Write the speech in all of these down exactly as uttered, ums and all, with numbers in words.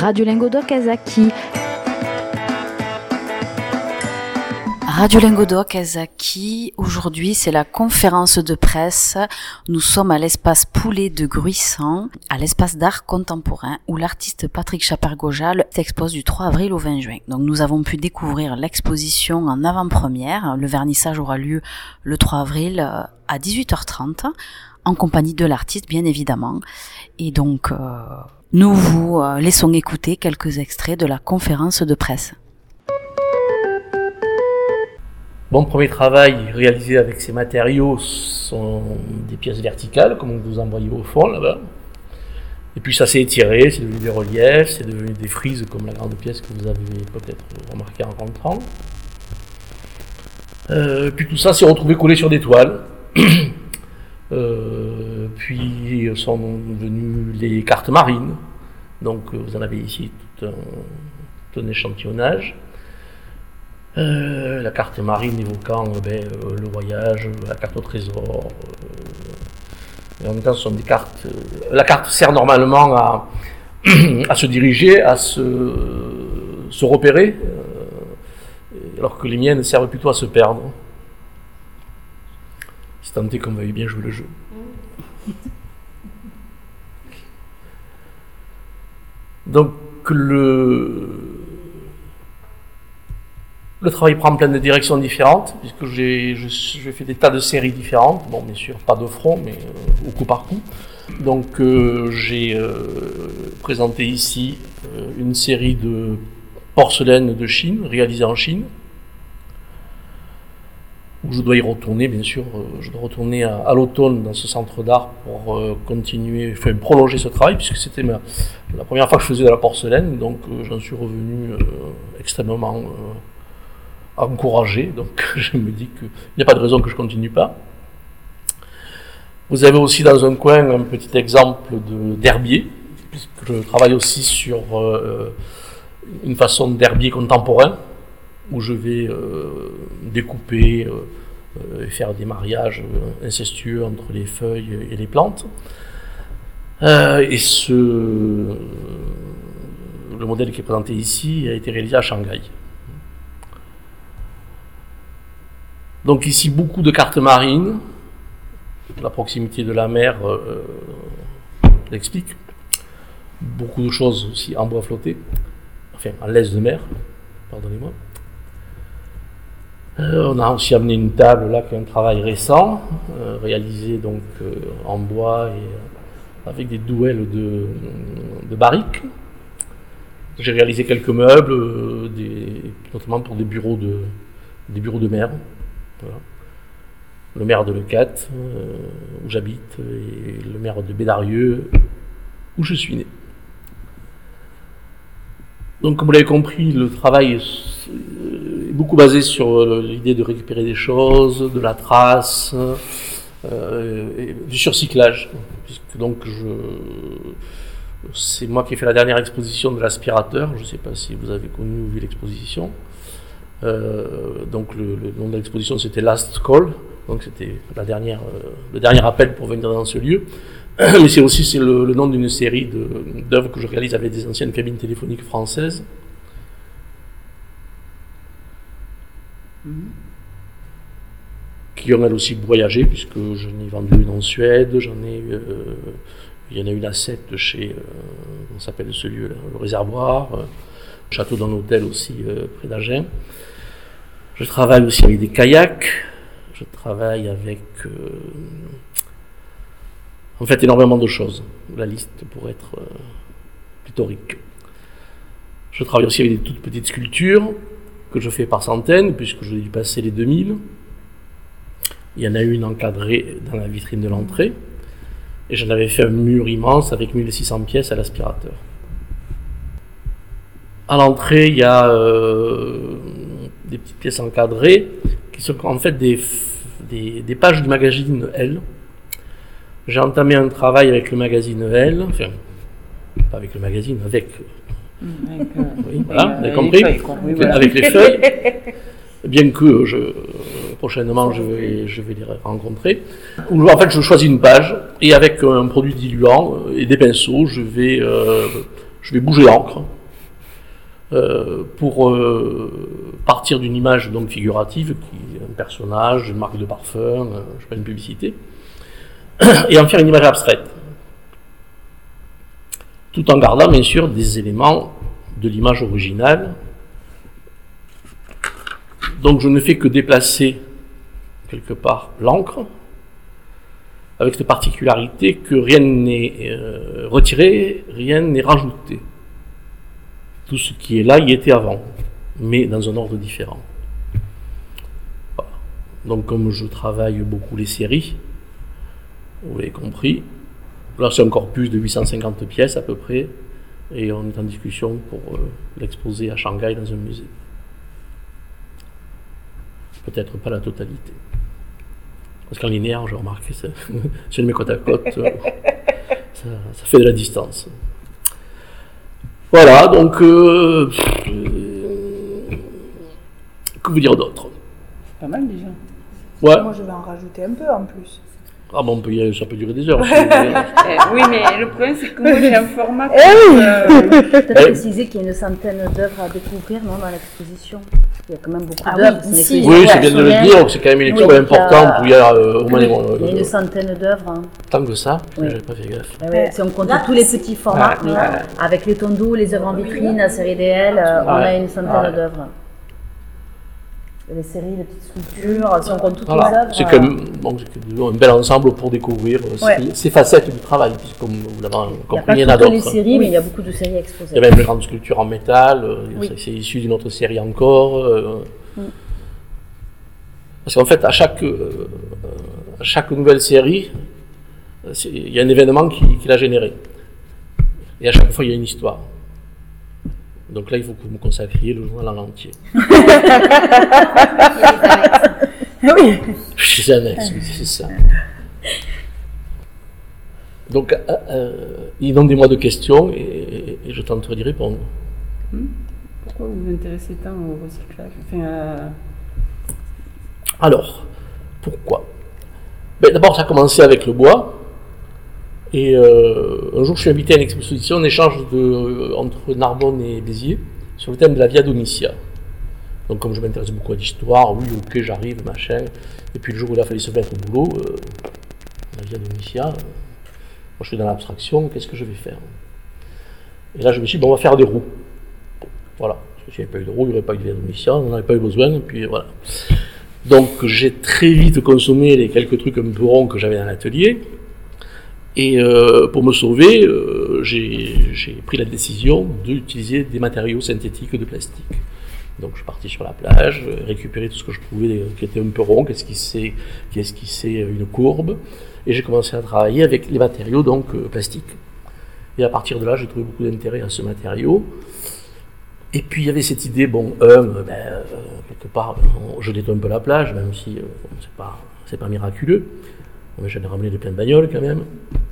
Radio Lingodoc-Azaki. Radio Lingodoc-Azaki, aujourd'hui c'est la conférence de presse. Nous sommes à l'espace Poulet de Gruissant, à l'espace d'art contemporain, où l'artiste Patrick Chapergojal expose du trois avril au vingt juin. Donc nous avons pu découvrir l'exposition en avant-première. Le vernissage aura lieu le trois avril à dix-huit heures trente, en compagnie de l'artiste bien évidemment. Et donc euh, nous vous euh, laissons écouter quelques extraits de la conférence de presse. Mon premier travail réalisé avec ces matériaux sont des pièces verticales, comme vous en voyez au fond là-bas. Et puis ça s'est étiré, c'est devenu des reliefs, c'est devenu des frises comme la grande pièce que vous avez peut-être remarqué en rentrant. Euh, puis tout ça s'est retrouvé collé sur des toiles. euh, puis sont venues les cartes marines. Donc vous en avez ici tout un, tout un échantillonnage. Euh, la carte marine évoquant euh, ben, euh, le voyage, la carte au trésor. Euh, et en même temps, ce sont des cartes. Euh, la carte sert normalement à, à se diriger, à se, se repérer, euh, alors que les miennes servent plutôt à se perdre. C'est tant est qu'on veuille bien jouer le jeu. Donc, le. Le travail prend plein de directions différentes, puisque j'ai, j'ai fait des tas de séries différentes. Bon, bien sûr, pas de front, mais euh, au coup par coup. Donc, euh, j'ai euh, présenté ici euh, une série de porcelaines de Chine, réalisées en Chine, où je dois y retourner, bien sûr. Euh, je dois retourner à, à l'automne dans ce centre d'art pour euh, continuer, enfin prolonger ce travail, puisque c'était ma, la première fois que je faisais de la porcelaine, donc euh, j'en suis revenu euh, extrêmement... Euh, encouragé, donc je me dis qu'il n'y a pas de raison que je ne continue pas. Vous avez aussi dans un coin un petit exemple de, d'herbier, puisque je travaille aussi sur euh, une façon d'herbier contemporain, où je vais euh, découper euh, et faire des mariages incestueux entre les feuilles et les plantes. Euh, et ce, le modèle qui est présenté ici a été réalisé à Shanghai. Donc ici, beaucoup de cartes marines. La proximité de la mer euh, l'explique. Beaucoup de choses aussi en bois flotté, enfin en laisse de mer, pardonnez-moi. Euh, on a aussi amené une table là qui est un travail récent, euh, réalisé donc euh, en bois et euh, avec des douelles de, de barriques. J'ai réalisé quelques meubles, euh, des, notamment pour des bureaux de, des bureaux de mer. Voilà. Le maire de Leucate, euh, où j'habite, et le maire de Bédarieux, où je suis né. Donc, comme vous l'avez compris, le travail est beaucoup basé sur l'idée de récupérer des choses, de la trace, euh, et du surcyclage. Puisque donc, je, c'est moi qui ai fait la dernière exposition de l'aspirateur. Je ne sais pas si vous avez connu ou vu l'exposition. Euh, donc le, le nom de l'exposition c'était Last Call, donc c'était la dernière, euh, le dernier appel pour venir dans ce lieu. Mais c'est aussi c'est le, le nom d'une série de, d'œuvres que je réalise avec des anciennes cabines téléphoniques françaises. Mm-hmm. Qui ont elles aussi voyagé, puisque j'en ai vendu une en Suède, j'en ai euh, il y en a une à sept chez, euh, comment s'appelle ce lieu là, le Réservoir, euh, château d'un hôtel aussi euh, près d'Agen. Je travaille aussi avec des kayaks, je travaille avec euh, en fait énormément de choses. La liste pourrait être euh, pléthorique. Je travaille aussi avec des toutes petites sculptures que je fais par centaines, puisque je vais passer les deux mille. Il y en a une encadrée dans la vitrine de l'entrée, et j'en avais fait un mur immense avec mille six cents pièces à l'aspirateur. À l'entrée, il y a euh, des petites pièces encadrées qui sont en fait des, des, des pages du magazine Elle. J'ai entamé un travail avec le magazine Elle, enfin, pas avec le magazine, avec. avec euh, oui, voilà, vous avez compris, les feuilles, oui, voilà. Avec les feuilles, bien que je, prochainement je vais, je vais les rencontrer. Où, en fait, je choisis une page et avec un produit diluant et des pinceaux, je vais. Euh, je vais bouger l'encre euh, pour euh, partir d'une image donc figurative, qui est un personnage, une marque de parfum, euh, je sais pas, une publicité, et en faire une image abstraite, tout en gardant bien sûr des éléments de l'image originale. Donc je ne fais que déplacer quelque part l'encre, avec cette particularité que rien n'est euh, retiré, rien n'est rajouté. Tout ce qui est là y était avant, mais dans un ordre différent. Voilà. Donc comme je travaille beaucoup les séries, vous l'avez compris, là c'est un corpus de huit cent cinquante pièces à peu près, et on est en discussion pour euh, l'exposer à Shanghai dans un musée. Peut-être pas la totalité. Parce qu'en linéaire, j'ai remarqué, si on les met côte à côte, ça, ça fait de la distance. Voilà, donc, euh, euh, que vous dire d'autre? Pas mal déjà. Ouais. Moi, je vais en rajouter un peu en plus. Ah bon, on peut y, ça peut durer des heures. eh, oui, mais le problème, c'est que moi, j'ai un format... Eh oui euh, Peut-être préciser qu'il y a une centaine d'œuvres à découvrir, non, dans l'exposition. Il y a quand même beaucoup Ah d'œuvres. oui, ici, oui, c'est bien de le dire, c'est quand même une expo oui, importante où il y a euh, au moins... Il Euh, y a une centaine d'œuvres. Hein. Tant que ça, Oui. j'avais pas fait gaffe. Ouais, ouais. Si on compte tous les petits formats, Ouais, oui. ouais. Avec les tonneaux, les œuvres en vitrine, la série D L, euh, on a Ouais. une centaine Ouais. d'œuvres. Les séries, les petites sculptures, si on compte toutes les Voilà. œuvres. C'est quand même bon, c'est un bel ensemble pour découvrir euh, Ouais. ces, ces facettes du travail, puisque comme vous l'avez Il n'y a compris, pas il y en a que les d'autres. séries, mais il y a beaucoup de séries Il y exposées. a même une grande sculpture en métal, euh, Oui. c'est, c'est issu d'une autre série encore. euh. Mm. Parce qu'en fait, à chaque, euh, à chaque nouvelle série, c'est- il y a un événement qui, qui l'a généré. Et à chaque fois, il y a une histoire. Donc là, il faut que vous me consacriez le journal en entier. Oui. Les annexes, oui, c'est ça. Donc, euh, euh, inondez-moi de questions et, et- et je tenterai d'y répondre. Pourquoi vous vous intéressez tant au recyclage? Enfin, euh, Alors, pourquoi? Ben, d'abord, ça a commencé avec le bois. Et euh, un jour, je suis invité à une exposition, un échange de, euh, entre Narbonne et Béziers sur le thème de la Via Domitia. Donc, comme je m'intéresse beaucoup à l'histoire, oui, ok, j'arrive, machin. Et puis, le jour où il a fallu se mettre au boulot, euh, la Via Domitia, euh, moi je suis dans l'abstraction, qu'est-ce que je vais faire? Et là, je me suis dit, bon, on va faire des roues. Voilà. Parce que s'il n'y avait pas eu de roues, il n'y aurait pas eu de Via Domitia, on n'en avait pas eu besoin, et puis voilà. Donc, j'ai très vite consommé les quelques trucs un peu ronds que j'avais dans l'atelier. Et euh, pour me sauver, euh, j'ai, j'ai pris la décision d'utiliser des matériaux synthétiques de plastique. Donc je suis parti sur la plage, récupérer tout ce que je trouvais qui était un peu rond, qu'est-ce qui c'est, qu'est-ce qui c'est une courbe, et j'ai commencé à travailler avec les matériaux donc euh, plastiques. Et à partir de là, j'ai trouvé beaucoup d'intérêt à ce matériau. Et puis il y avait cette idée, bon, un, euh, ben, euh, quelque part, on, je détends un peu la plage, même si euh, bon, c'est pas, c'est pas miraculeux. Mais j'en ai ramené de plein de bagnoles quand même.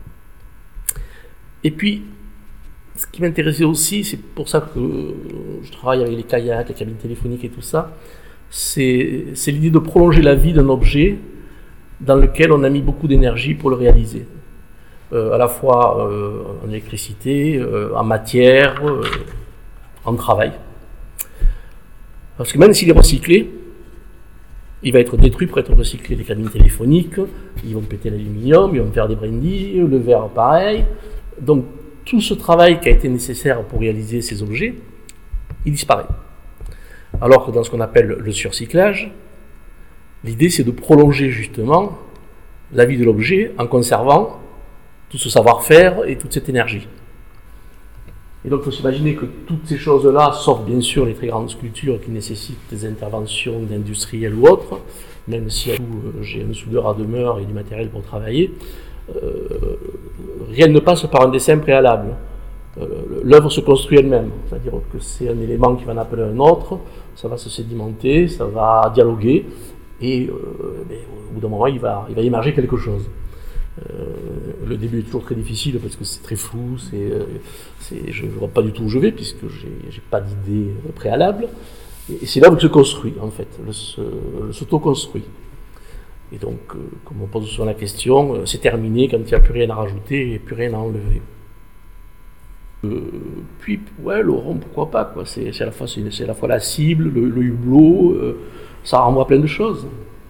Et puis, ce qui m'intéressait aussi, c'est pour ça que je travaille avec les kayaks, les cabines téléphoniques et tout ça, c'est, c'est l'idée de prolonger la vie d'un objet dans lequel on a mis beaucoup d'énergie pour le réaliser. Euh, à la fois euh, en électricité, euh, en matière, euh, en travail. Parce que même s'il est recyclé, il va être détruit pour être recyclé. Les cabines téléphoniques, ils vont péter l'aluminium, ils vont faire des brindilles, le verre pareil. Donc tout ce travail qui a été nécessaire pour réaliser ces objets, il disparaît. Alors que dans ce qu'on appelle le surcyclage, l'idée c'est de prolonger justement la vie de l'objet en conservant tout ce savoir-faire et toute cette énergie. Et donc il faut s'imaginer que toutes ces choses-là, sauf bien sûr les très grandes sculptures qui nécessitent des interventions d'industriels ou autres, même si à tout, euh, j'ai un soudeur à demeure et du matériel pour travailler, euh, rien ne passe par un dessin préalable. Euh, l'œuvre se construit elle-même, c'est-à-dire que c'est un élément qui va en appeler un autre, ça va se sédimenter, ça va dialoguer, et euh, ben, au bout d'un moment il va, il va émerger quelque chose. Euh, le début est toujours très difficile parce que c'est très flou, c'est, euh, c'est, je ne vois pas du tout où je vais puisque j'ai, j'ai pas d'idée préalable. Et c'est là où il se construit en fait, le, se, le s'auto-construit. Et donc, euh, comme on pose souvent la question, euh, c'est terminé quand il n'y a plus rien à rajouter et plus rien à enlever. Euh, puis, ouais, le rond, pourquoi pas, quoi. C'est, c'est, à la fois, c'est, c'est à la fois la cible, le, le hublot, euh, ça renvoie à plein de choses.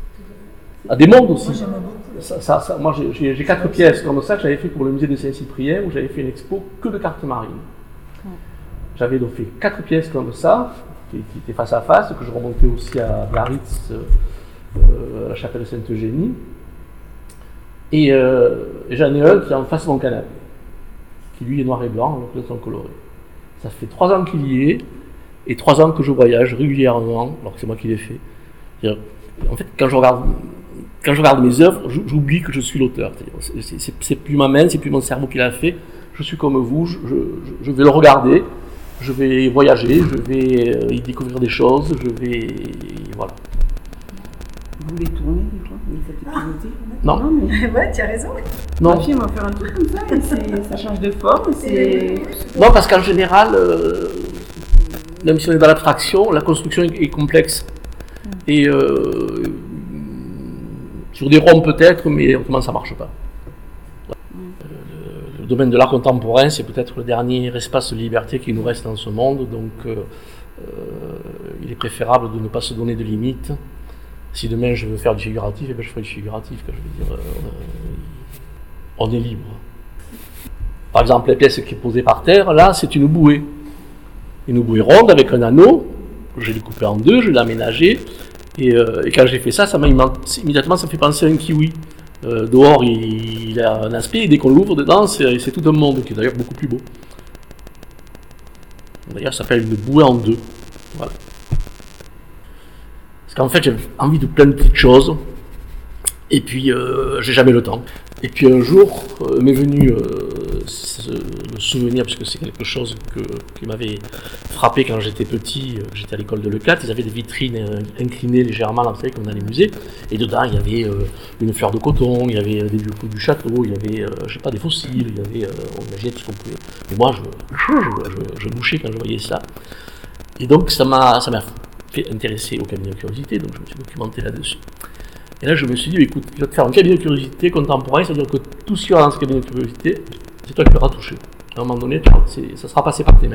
À des mondes aussi. Ça, ça, ça, moi, j'ai, j'ai, j'ai quatre pièces comme ça que j'avais fait pour le musée de Saint-Cyprien, où j'avais fait une expo que de cartes marines. J'avais donc fait quatre pièces comme ça, qui, qui étaient face à face, que je remontais aussi à Biarritz, euh, à la chapelle Sainte-Eugénie. Et, euh, et j'en ai un qui est en face de mon canapé, qui lui est noir et blanc, alors que les autres sont colorés. Ça fait trois ans qu'il y est, et trois ans que je voyage régulièrement, alors que c'est moi qui l'ai fait. C'est-à-dire, en fait, quand je regarde, quand je regarde mes œuvres, j'oublie que je suis l'auteur. C'est, c'est, c'est, c'est plus ma main, c'est plus mon cerveau qui l'a fait. Je suis comme vous, je, je, je vais le regarder, je vais voyager, je vais y découvrir des choses, je vais... voilà. Vous voulez tourner des fois, mais ça t'est piloté? Non. Non, mais... Ouais, tu as raison. Non. Ma fille va faire un truc comme ça, et c'est... ça change de forme, c'est... Non, parce qu'en général, euh, même si on est dans l'abstraction, la construction est, est complexe. Mm. Et euh, sur des ronds peut-être, mais autrement ça ne marche pas. Mm. Le, le domaine de l'art contemporain, c'est peut-être le dernier espace de liberté qui nous reste dans ce monde, donc euh, euh, il est préférable de ne pas se donner de limites. Si demain je veux faire du figuratif, eh bien je ferai du figuratif. Quand je veux dire, euh, on est libre. Par exemple, la pièce qui est posée par terre, là, c'est une bouée. Une bouée ronde avec un anneau. Je l'ai coupée en deux, je l'ai aménagée. Et, euh, et quand j'ai fait ça, ça m'a immédiatement ça me fait penser à un kiwi. Euh, dehors, il, il a un aspect, et dès qu'on l'ouvre dedans, c'est, c'est tout un monde qui est d'ailleurs beaucoup plus beau. D'ailleurs, ça s'appelle une bouée en deux. Voilà. Parce qu'en fait, j'ai envie de plein de petites choses, et puis euh, j'ai jamais le temps. Et puis un jour, euh, m'est venu euh, ce, le souvenir, puisque c'est quelque chose que, qui m'avait frappé quand j'étais petit, euh, j'étais à l'école de Leclerc, ils avaient des vitrines euh, inclinées légèrement, vous savez, comme dans les musées, et dedans il y avait euh, une fleur de coton, il y avait des vieux coups du château, il y avait, euh, je sais pas, des fossiles, il y avait, euh, on imaginait tout ce qu'on pouvait. Et moi, je, je, je, je bouchais quand je voyais ça. Et donc ça m'a, ça m'a fait intéresser au cabinet de curiosité, donc je me suis documenté là-dessus. Et là je me suis dit, écoute, tu vas te faire un cabinet de curiosité contemporain, c'est-à-dire que tout ce qu'il y aura dans ce cabinet de curiosité, c'est toi qui l'auras touché. À un moment donné, tu vois, c'est, ça sera passé par tes mains.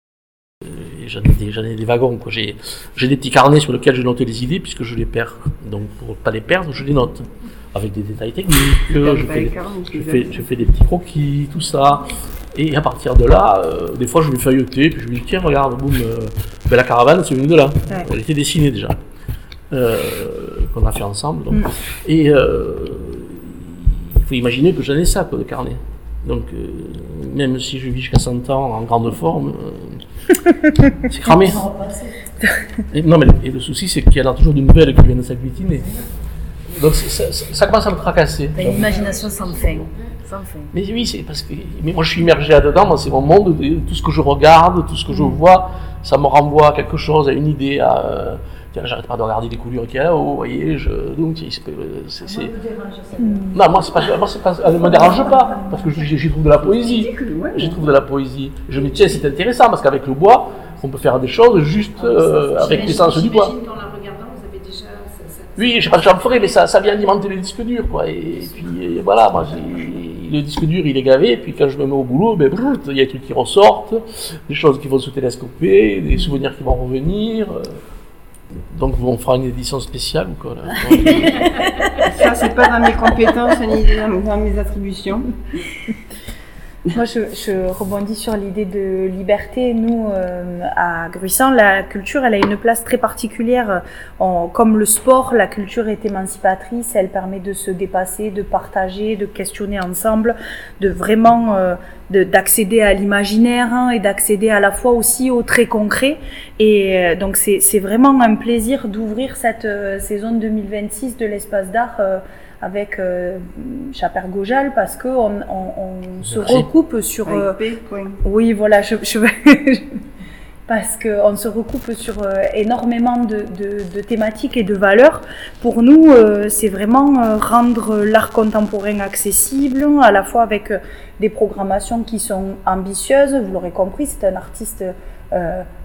Et j'en ai des, j'en ai des wagons, quoi. J'ai, j'ai des petits carnets sur lesquels je note les idées, puisque je les perds. Donc pour ne pas les perdre, je les note. Avec des détails techniques, je fais, des, je, fais, je fais des petits croquis, tout ça. Et à partir de là, euh, des fois je vais feuilleter, puis je me dis, tiens, regarde, boum, euh, ben, la caravane, c'est venu de là. Ouais. Elle était dessinée déjà. Euh, qu'on a fait ensemble. Donc. Mm. Et euh, il faut imaginer que j'en ai ça, quoi, de carnet. Donc, euh, même si je vis jusqu'à cent ans en grande forme, euh, c'est cramé. Et, non, mais le, et le souci, c'est qu'il y en a toujours de nouvelles qui viennent s'agglutiner. Donc, ça, ça, ça commence à me tracasser. T'as une imagination sans fin. Sans fin. Mais oui, c'est parce que mais moi, je suis immergé là-dedans. Moi, c'est mon monde. Tout ce que je regarde, tout ce que je vois, ça me renvoie à quelque chose, à une idée, à. Euh, Tiens, j'arrête pas de regarder les coulures qu'il y a là-haut, vous voyez, je... donc c'est... c'est, c'est... Mmh. Non, moi, c'est pas, moi c'est pas, elle ne me dérange pas, parce que j'y trouve de la poésie, j'y trouve de la poésie. Je me dis, tiens, c'est intéressant, parce qu'avec le bois, on peut faire des choses juste euh, avec l'essence du bois. J'imagine qu'en la regardant, vous avez déjà... Ça, ça... Oui, je sais pas que j'en ferai, mais ça, ça vient alimenter les disques durs, quoi, et puis et voilà, moi, j'ai... le disque dur, il est gavé, et puis quand je me mets au boulot, ben, brrr, il y a des trucs qui ressortent, des choses qui vont se télescoper, des souvenirs qui vont revenir... Donc on fera une édition spéciale ou quoi là? Ça c'est pas dans mes compétences ni dans, dans mes attributions. Moi je, je rebondis sur l'idée de liberté. Nous euh, à Gruissant, la culture elle a une place très particulière. On, comme le sport, la culture est émancipatrice, elle permet de se dépasser, de partager, de questionner ensemble, de vraiment euh, de, d'accéder à l'imaginaire hein, et d'accéder à la fois aussi au très concret. Et euh, donc c'est, c'est vraiment un plaisir d'ouvrir cette euh, saison deux mille vingt-six de l'espace d'art euh, avec euh, Chaper-Gojal parce que on, on, on se recoupe sur euh, oui voilà je, je parce que on se recoupe sur euh, énormément de, de, de thématiques et de valeurs. Pour nous, euh, c'est vraiment euh, rendre l'art contemporain accessible, à la fois avec euh, des programmations qui sont ambitieuses. Vous l'aurez compris, c'est un artiste euh,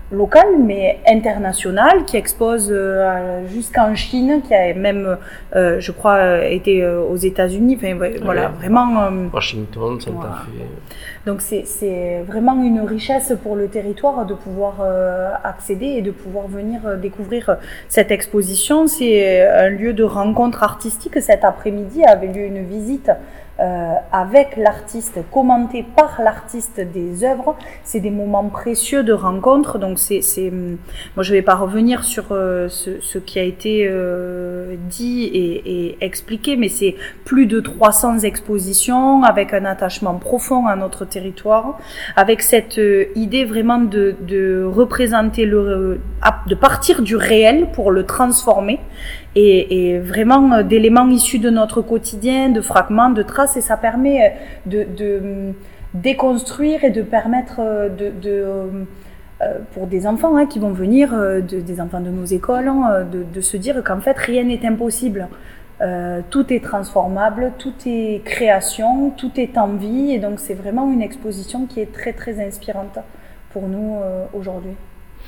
local mais international qui expose euh, jusqu'en Chine, qui a même, euh, je crois, euh, été euh, aux États-Unis. Enfin, ouais, voilà, vraiment. Euh, Washington, Santa voilà. Fe. Donc c'est, c'est vraiment une richesse pour le territoire de pouvoir euh, accéder et de pouvoir venir euh, découvrir cette exposition. C'est un lieu de rencontre artistique. Cet après-midi avait lieu une visite euh, avec l'artiste, commentée par l'artiste des œuvres. C'est des moments précieux de rencontre. Donc c'est, c'est moi je vais pas revenir sur euh, ce, ce qui a été euh, dit et, et expliqué, mais c'est plus de trois cents expositions avec un attachement profond à notre territoire, avec cette euh, idée vraiment de, de représenter le, de partir du réel pour le transformer. Et, et vraiment d'éléments issus de notre quotidien, de fragments, de traces, et ça permet de, de déconstruire et de permettre de, de euh, pour des enfants hein, qui vont venir, de, des enfants de nos écoles, hein, de, de se dire qu'en fait rien n'est impossible. Euh, tout est transformable, tout est création, tout est envie, et donc c'est vraiment une exposition qui est très très inspirante pour nous euh, aujourd'hui.